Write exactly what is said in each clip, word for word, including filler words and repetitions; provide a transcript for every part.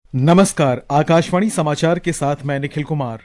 नमस्कार, आकाशवाणी समाचार के साथ मैं निखिल कुमार।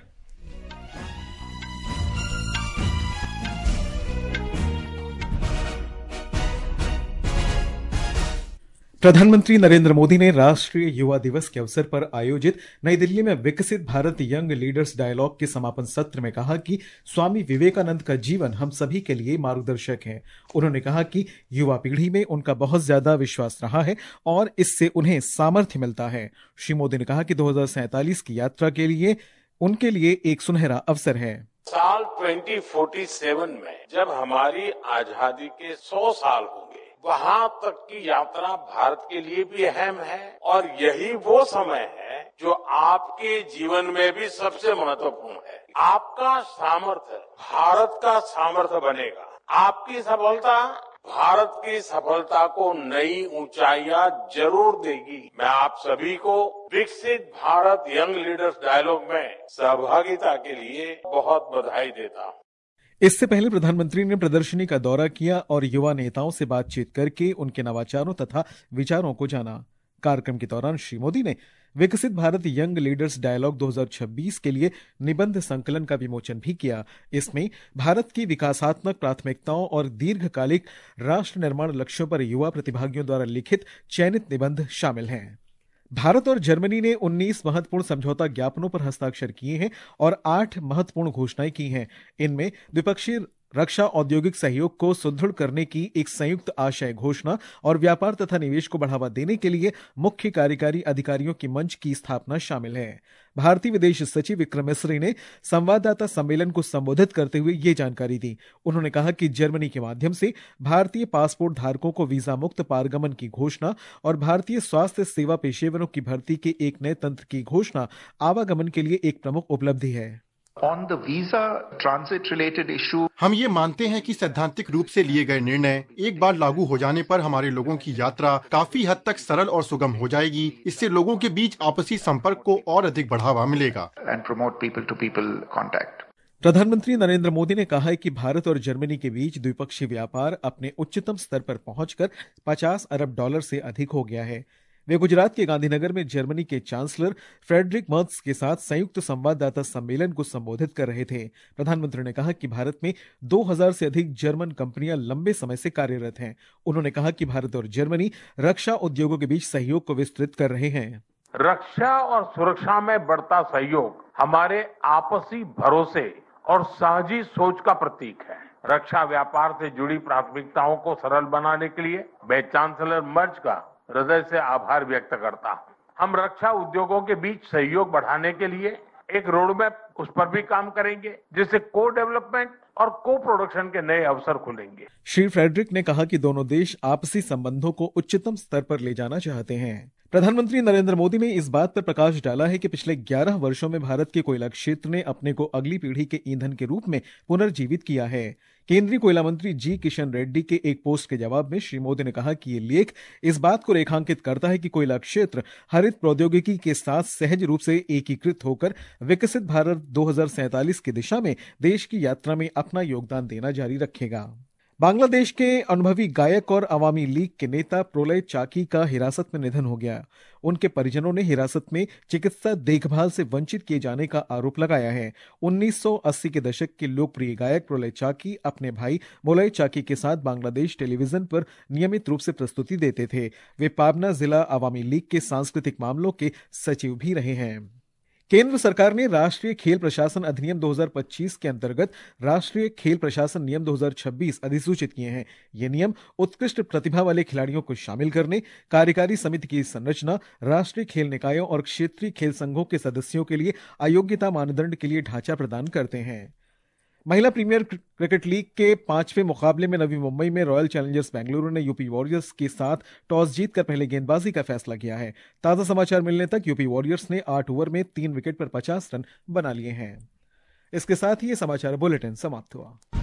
प्रधानमंत्री नरेंद्र मोदी ने राष्ट्रीय युवा दिवस के अवसर पर आयोजित नई दिल्ली में विकसित भारत यंग लीडर्स डायलॉग के समापन सत्र में कहा कि स्वामी विवेकानंद का जीवन हम सभी के लिए मार्गदर्शक है। उन्होंने कहा कि युवा पीढ़ी में उनका बहुत ज्यादा विश्वास रहा है और इससे उन्हें सामर्थ्य मिलता है। श्री मोदी ने कहा कि दो हजार सैंतालीस की यात्रा के लिए उनके लिए एक सुनहरा अवसर है। साल दो हज़ार सैंतालीस में जब हमारी आजादी के सौ साल होंगे, वहां तक की यात्रा भारत के लिए भी अहम है और यही वो समय है जो आपके जीवन में भी सबसे महत्वपूर्ण है। आपका सामर्थ्य भारत का सामर्थ्य बनेगा। आपकी सफलता भारत की सफलता को नई ऊंचाइयां जरूर देगी। मैं आप सभी को विकसित भारत यंग लीडर्स डायलॉग में सहभागिता के लिए बहुत बधाई देता हूं। इससे पहले प्रधानमंत्री ने प्रदर्शनी का दौरा किया और युवा नेताओं से बातचीत करके उनके नवाचारों तथा विचारों को जाना। कार्यक्रम के दौरान श्री मोदी ने विकसित भारत यंग लीडर्स डायलॉग दो हज़ार छब्बीस के लिए निबंध संकलन का विमोचन भी किया। इसमें भारत की विकासात्मक प्राथमिकताओं और दीर्घकालिक राष्ट्र निर्माण लक्ष्यों पर युवा प्रतिभागियों द्वारा लिखित चयनित निबंध शामिल हैं। भारत और जर्मनी ने उन्नीस महत्वपूर्ण समझौता ज्ञापनों पर हस्ताक्षर किए हैं और आठ महत्वपूर्ण घोषणाएं की हैं। इनमें द्विपक्षीय रक्षा औद्योगिक सहयोग को सुदृढ़ करने की एक संयुक्त आशय घोषणा और व्यापार तथा निवेश को बढ़ावा देने के लिए मुख्य कार्यकारी अधिकारियों की मंच की स्थापना शामिल है। भारतीय विदेश सचिव विक्रम मिस्री ने संवाददाता सम्मेलन को संबोधित करते हुए ये जानकारी दी। उन्होंने कहा कि जर्मनी के माध्यम से भारतीय पासपोर्ट धारकों को वीजा मुक्त पारगमन की घोषणा और भारतीय स्वास्थ्य सेवा पेशेवरों की भर्ती के एक नए तंत्र की घोषणा आवागमन के लिए एक प्रमुख उपलब्धि है। On the visa transit related issue, हम ये मानते हैं कि सैद्धांतिक रूप से लिए गए निर्णय एक बार लागू हो जाने पर हमारे लोगों की यात्रा काफी हद तक सरल और सुगम हो जाएगी। इससे लोगों के बीच आपसी संपर्क को और अधिक बढ़ावा मिलेगा। and promote people to people contact. प्रधानमंत्री नरेंद्र मोदी ने कहा है कि भारत और जर्मनी के बीच द्विपक्षीय व्यापार अपने उच्चतम स्तर पर पहुंचकर पचास अरब डॉलर से अधिक हो गया है। वे गुजरात के गांधीनगर में जर्मनी के चांसलर फ्रेडरिक मर्ज के साथ संयुक्त संवाददाता सम्मेलन को संबोधित कर रहे थे। प्रधानमंत्री ने कहा कि भारत में दो हज़ार से अधिक जर्मन कंपनियां लंबे समय से कार्यरत हैं। उन्होंने कहा कि भारत और जर्मनी रक्षा उद्योगों के बीच सहयोग को विस्तृत कर रहे हैं। रक्षा और सुरक्षा में बढ़ता सहयोग हमारे आपसी भरोसे और साझी सोच का प्रतीक है। रक्षा व्यापार से जुड़ी प्राथमिकताओं को सरल बनाने के लिए मैं चांसलर मर्ज का हृदय से आभार व्यक्त करता हूं। हम रक्षा उद्योगों के बीच सहयोग बढ़ाने के लिए एक रोड मैप उस पर भी काम करेंगे, जिससे को डेवलपमेंट और को प्रोडक्शन के नए अवसर खुलेंगे। श्री फ्रेडरिक ने कहा कि दोनों देश आपसी संबंधों को उच्चतम स्तर पर ले जाना चाहते हैं। प्रधानमंत्री नरेंद्र मोदी ने इस बात पर प्रकाश डाला है कि पिछले ग्यारह वर्षों में भारत के कोयला क्षेत्र ने अपने को अगली पीढ़ी के ईंधन के रूप में पुनर्जीवित किया है। केंद्रीय कोयला मंत्री जी किशन रेड्डी के एक पोस्ट के जवाब में श्री मोदी ने कहा कि ये लेख इस बात को रेखांकित करता है कि कोयला क्षेत्र हरित प्रौद्योगिकी के साथ सहज रूप से एकीकृत होकर विकसित भारत दो हज़ार सैंतालीस की दिशा में देश की यात्रा में अपना योगदान देना जारी रखेगा। बांग्लादेश के अनुभवी गायक और अवामी लीग के नेता प्रोलय चाकी का हिरासत में निधन हो गया। उनके परिजनों ने हिरासत में चिकित्सा देखभाल से वंचित किए जाने का आरोप लगाया है। उन्नीस सौ अस्सी के दशक के लोकप्रिय गायक प्रोलय चाकी अपने भाई मोलय चाकी के साथ बांग्लादेश टेलीविजन पर नियमित रूप से प्रस्तुति देते थे। वे पाबना जिला अवामी लीग के सांस्कृतिक मामलों के सचिव भी रहे हैं। केंद्र सरकार ने राष्ट्रीय खेल प्रशासन अधिनियम दो हज़ार पच्चीस के अंतर्गत राष्ट्रीय खेल प्रशासन नियम दो हज़ार छब्बीस अधिसूचित किए हैं। ये नियम उत्कृष्ट प्रतिभा वाले खिलाड़ियों को शामिल करने, कार्यकारी समिति की संरचना, राष्ट्रीय खेल निकायों और क्षेत्रीय खेल संघों के सदस्यों के लिए अयोग्यता मानदंड के लिए ढांचा प्रदान करते हैं। महिला प्रीमियर क्रिकेट लीग के पांचवें मुकाबले में नवी मुंबई में रॉयल चैलेंजर्स बेंगलुरु ने यूपी वॉरियर्स के साथ टॉस जीतकर पहले गेंदबाजी का फैसला किया है। ताजा समाचार मिलने तक यूपी वॉरियर्स ने आठ ओवर में तीन विकेट पर पचास रन बना लिए हैं। इसके साथ ही ये समाचार बुलेटिन समाप्त हुआ।